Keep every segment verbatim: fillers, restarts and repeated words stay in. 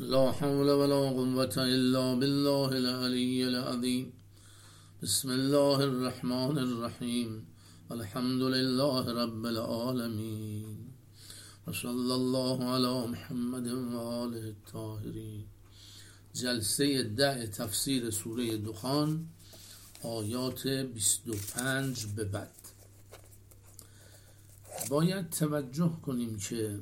لا حول ولا قوة إلا بالله العلي العظيم. بسم الله الرحمن الرحیم. الحمد لله رب العالمین و صلی الله علی محمد و آله الطاهرین. جلسه ده تفسیر سوره دخان، آیات بیست و پنج به بعد. باید توجه کنیم که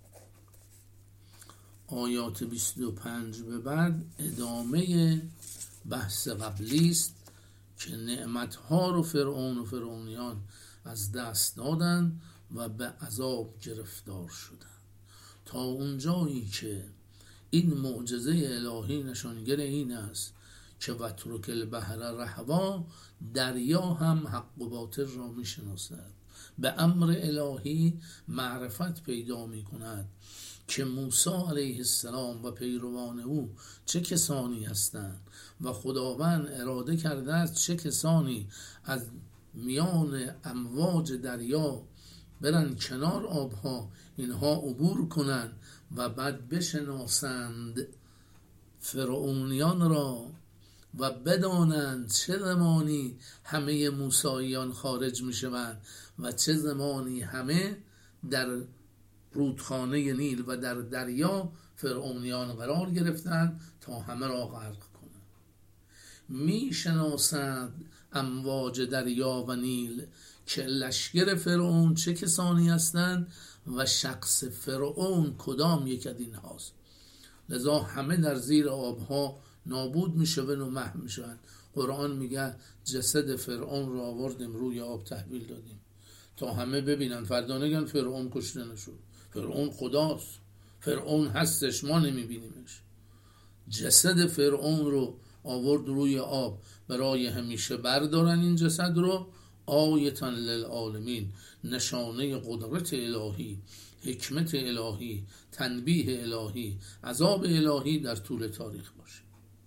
آیات بیست و پنج به بعد ادامه بحث قبلی است که نعمتها رو فرعون و فرعونیان از دست دادن و به عذاب گرفتار شدن، تا اونجایی که این معجزه الهی نشانگر این است که وترک البحر رهوا، دریا هم حق و باطل را می شناسد، به امر الهی معرفت پیدا می کند که موسی علیه السلام و پیروان او چه کسانی هستند و خداوند اراده کرده است چه کسانی از میان امواج دریا برن کنار آبها، اینها عبور کنند و بعد بشناسند فرعونیان را و بدانند چه زمانی همه موسیان خارج می شوند و چه زمانی همه در رودخانه نیل و در دریا فرعونیان قرار گرفتند تا همه را غرق کنند. می شناسند امواج دریا و نیل که لشکر فرعون چه کسانی هستند و شخص فرعون کدام یک از این هاست، لذا همه در زیر آبها نابود می شوند و محو می شوند. قرآن میگه جسد فرعون را آوردیم روی آب تحویل دادیم تا همه ببینن، فردا نگن فرعون کشته نشد، فرعون خداست، فرعون هستش، ما نمیبینیمش. جسد فرعون رو آورد روی آب برای همیشه بردارن این جسد رو، آیتن للعالمین، نشانه قدرت الهی، حکمت الهی، تنبیه الهی، عذاب الهی در طول تاریخ باشه.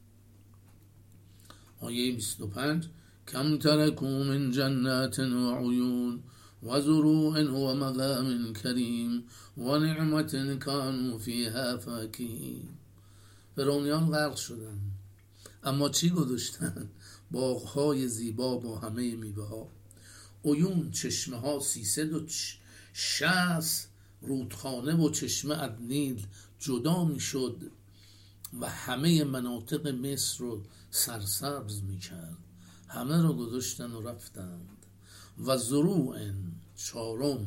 آیه بیست و پنج: کم ترکوا من جنات و عیون و زروع و مقام کریم و نعمت کانوا فیها فاکهین. فرعونیان غرق شدن، اما چی گذاشتن؟ باغهای زیبا با همه میوه ها، عیون، چشمه ها، سیصد و شصت رودخانه و چشمه از نیل جدا می شد و همه مناطق مصر رو سرسبز می کرد. همه رو گذاشتن و رفتند. و زروع، چارم،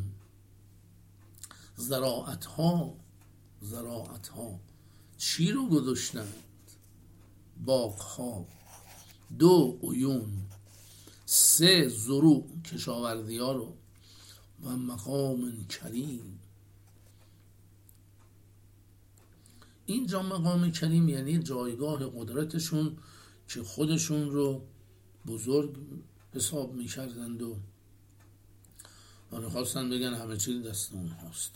زراعت ها، زراعت ها چی رو گذاشتند؟ باغ ها. دو، عیون. سه، زروع، کشاورزی ها رو. و مقام کریم. اینجا مقام کریم یعنی جایگاه قدرتشون که خودشون رو بزرگ حساب میکردند و آنها خواستن بگن همه چیز دست اون هاست.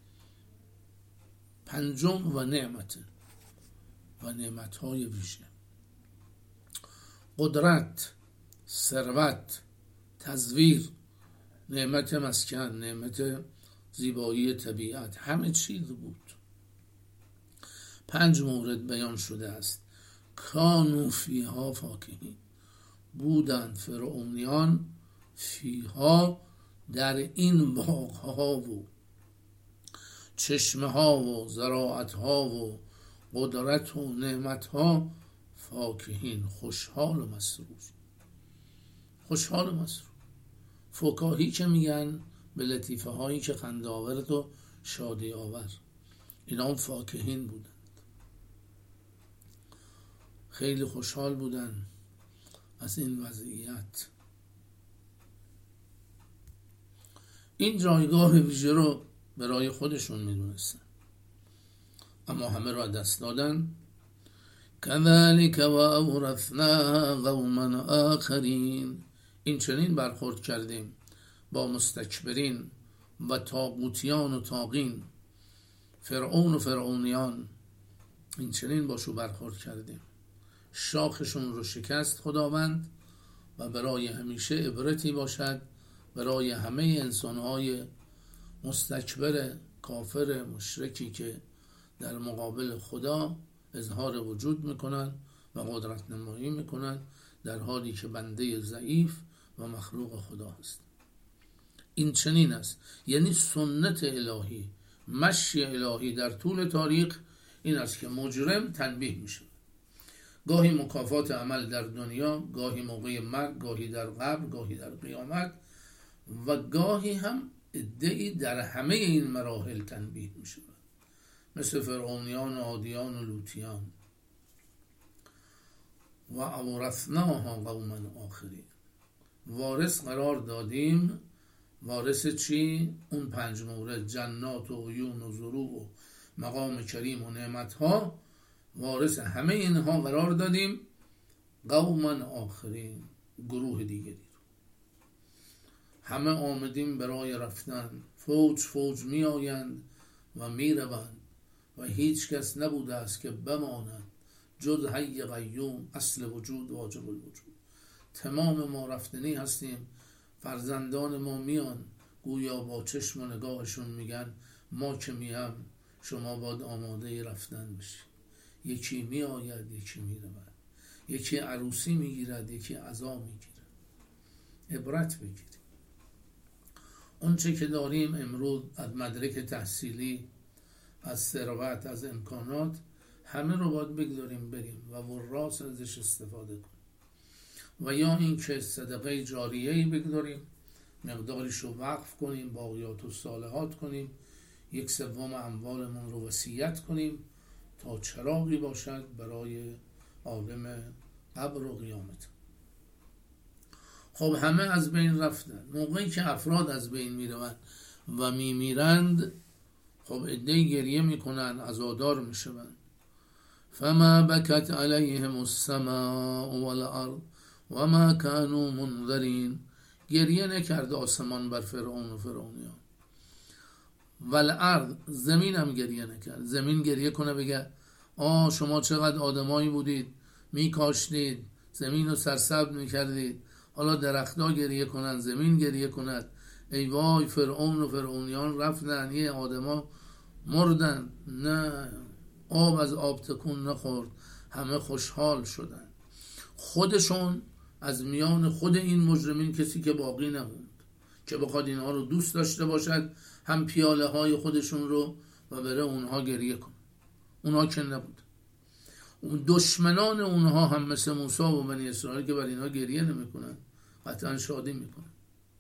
پنجم، و نعمت و نعمت های ویژه، قدرت، ثروت، تزویر، نعمت مسکن، نعمت زیبایی طبیعت، همه چیز بود. پنج مورد بیان شده است. کانوا فیها فاکهین، بودند فرعونیان فیها، در این باغها و چشمه ها و زراعت ها و قدرت و نعمت ها، فاکهین، خوشحال و مسرور. خوشحال و مسرور، فکاهی که میگن به لطیفه هایی که خنده آورد و شادی آور، اینا هم فاکهین بودند، خیلی خوشحال بودن از این وضعیت. این جایگاه ویژه رو برای خودشون میدونستن، اما همه را دست دادن. کذالک و اورثنا قوما آخرین، این چنین برخورد کردیم با مستکبرین و طاغوتیان و طاغین، فرعون و فرعونیان، این چنین باشو برخورد کردیم. شاخشون رو شکست خداوند و برای همیشه عبرتی باشد برای همه انسانهای مستکبر، کافر، مشرکی که در مقابل خدا اظهار وجود میکنن و قدرت نمایی میکنن، در حالی که بنده ضعیف و مخلوق خدا هست. این چنین است، یعنی سنت الهی، مشی الهی در طول تاریخ این است که مجرم تنبیه میشه، گاهی مکافات عمل در دنیا، گاهی موقع مرگ، گاهی در قبر، گاهی در قیامت، و گاهی هم ادعی در همه این مراحل تنبیه میشه، مثل فرعونیان و عادیان و لوطیان. و اورثناها قوما آخرین، وارث قرار دادیم. وارث چی؟ اون پنج مورد، جنات و عیون و زروع و مقام کریم و نعمتها، وارث همه اینها قرار دادیم. قوما آخرین، گروه دیگری رو. همه آمدیم برای رفتن، فوج فوج می آیند و می روند و هیچ کس نبوده است که بماند جز حی قیوم، اصل وجود، واجب الوجود. تمام ما رفتنی هستیم. فرزندان ما میان، گویا با چشم و نگاهشون میگن ما که میم شما باید آماده رفتن بشی. یکی می آید، یکی می رود، یکی عروسی میگیرد، یکی عزا میگیرد. عبرت بگیریم. اون چه که داریم امروز از مدرک تحصیلی، از ثروت، از امکانات، همه رو باید بگذاریم بریم و وراث ازش استفاده کنیم، و یا این که صدقه جاریه‌ای بگذاریم، مقداریش رو وقف کنیم، باقیات و صالحات کنیم، یک سوم اموالمون رو وصیت کنیم تا چراغی باشد برای عالم قبر و قیامت. خب همه از بین رفتن. موقعی که افراد از بین میروند و میمیرند، خب عده‌ای گریه میکنن، عزادار میشوند. فما بکت علیهم السماء والارض وما كانوا منذرین، گریه نکرد آسمان بر فرعون و فرعونیان. والارض، زمین هم گریه نکرد. زمین گریه کنه بگه آه شما چقدر آدمایی بودید، میکاشتید، زمین رو سرسبز میکردید، حالا درختها گریه کنن، زمین گریه کند، ای وای فرعون و فرعونیان رفتن، یه آدما مردن. نه، آب از آب تکون نخورد، همه خوشحال شدن. خودشون از میان خود این مجرمین کسی که باقی نموند که بخواد اینها رو دوست داشته باشد، هم پیاله های خودشون رو و بره اونها گریه کن. اونها که نبود. اون دشمنان اونها هم مثل موسی و بنی اسرائیل که بر اینها گریه نمی کنن، قطعا شادی می کنن.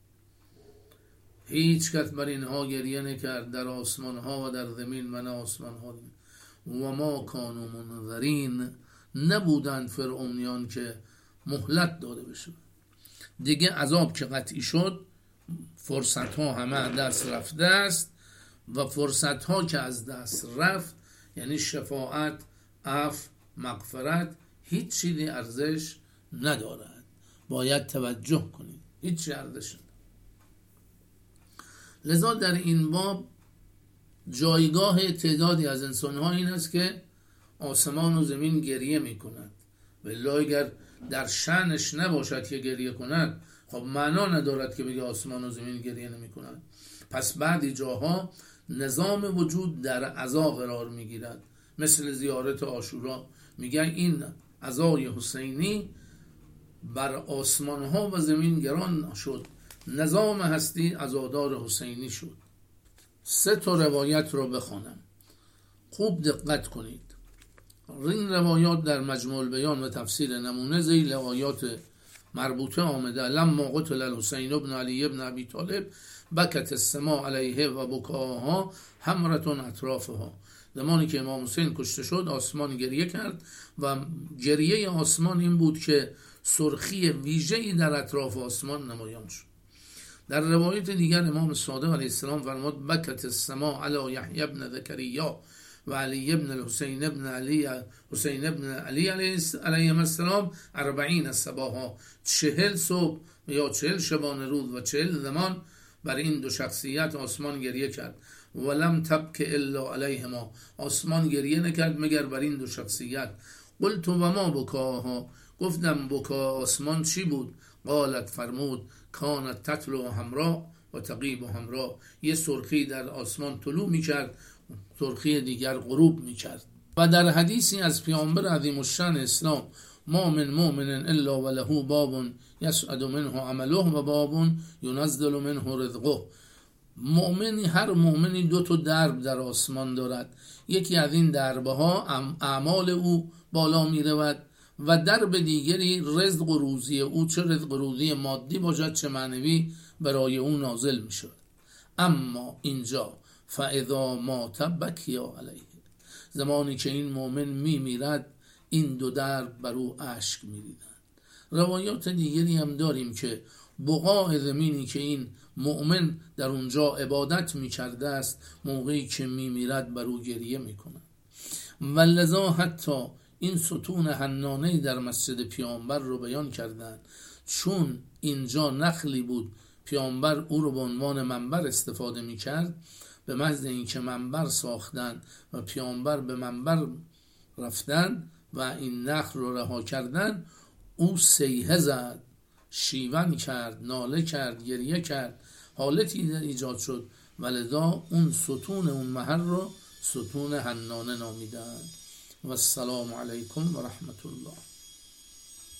هیچ کس بر اینها گریه نکرد در آسمان ها و در زمین من آسمان ها. و ما کانوا منذرین، نبودند فرعونیان که مهلت داده بشه. دیگه عذاب که قطعی شد، فرصت ها همه از دست رفته است، و فرصت ها که از دست رفت یعنی شفاعت، عفو، مغفرت، هیچ چیزی ارزش ندارد. باید توجه کنید، هیچ چیزی ارزش ندارد. لذا در این باب جایگاه تعدادی از انسان‌ها این است که آسمان و زمین گریه می‌کند. والله اگر در شأنش نباشد که گریه کند، خب معنا ندارد که بگه آسمان و زمین گریه نمی‌کنند. پس بعضی جاها نظام وجود در عزا قرار می‌گیرد، مثل زیارت عاشورا. میگن این عزای حسینی بر آسمان‌ها و زمین گران شد، نظام هستی عزادار حسینی شد. سه تا روایت رو بخوانم، خوب دقت کنید. این روایات در مجموع البیان و تفسیر نمونه ذیل آیات مربوطه آمده. لما قتل الحسین ابن علی ابن ابی طالب بکت السماء علیه و بکاها حمرة اطرافها. زمانی که امام حسین کشته شد، آسمان گریه کرد و گریه آسمان این بود که سرخی ویژه‌ای در اطراف آسمان نمایان شد. در روایت دیگر امام صادق علیه السلام فرمود بکت السماء علی یحیی ابن زکریا و علی ابن الحسین ابن علی حسین ابن علی علیه السلام اربعین صباحا، چهل صبح یا چهل شبانه روز و چهل زمان بر این دو شخصیت آسمان گریه کرد. ولم تبک الا علیهما، آسمان گریه نکرد مگر بر این دو شخصیت. قلت و ما بکاها، گفتم بکا آسمان چی بود؟ قالت فرمود کانت تطلع حمراء و تغیب حمراء، یه سرخی در آسمان طلوع میکرد، سرخی دیگر غروب میکرد. و در حدیثی از پیامبر عظیم الشأن اسلام: ما من مؤمن الا وله باب یسعد منه عمله و باب ینزل منه رزقه. مؤمنی، هر مؤمنی دو تا درب در آسمان دارد، یکی از این دربه ها اعمال او بالا می رود و درب دیگری رزق و روزی او، چه رزق و روزی مادی باشد چه معنوی، برای او نازل می شود. اما اینجا فاذا مات بکی علیه، زمانی که این مؤمن می میرد این دو درب بر او اشک می ریزند. روایات دیگری هم داریم که بقاع زمینی که این مؤمن در اونجا عبادت می کرده است، موقعی که می میرد بر او گریه می کنند. و لذا حتی این ستون حنانه در مسجد پیامبر رو بیان کردند، چون اینجا نخلی بود، پیامبر او رو به عنوان منبر استفاده می کرد. به محض اینکه منبر ساختن و پیامبر به منبر رفتن و این نخل رو رها کردن، او صیحه زد، شیون کرد، ناله کرد، گریه کرد، حالتی ایجاد شد و لذا اون ستون اون محل رو ستون حنانه نامیدن. و السلام علیکم و رحمت الله.